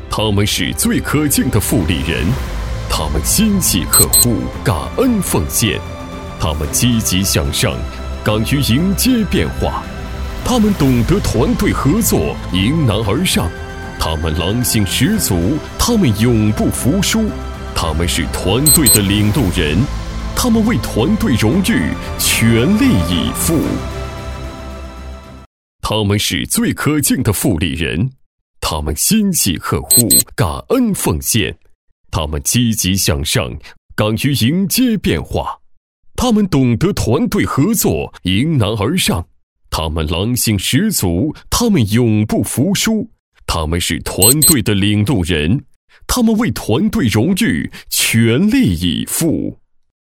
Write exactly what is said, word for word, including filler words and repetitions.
他们是最可敬的复利人，他们心系客户，感恩奉献，他们积极向上，敢于迎接变化，他们懂得团队合作，迎难而上，他们狼性十足，他们永不服输，他们是团队的领路人，他们为团队荣誉全力以赴。他们是最可敬的复利人，他们心系客户，感恩奉献，他们积极向上，敢于迎接变化，他们懂得团队合作，迎难而上，他们狼性十足，他们永不服输，他们是团队的领路人，他们为团队荣誉全力以赴。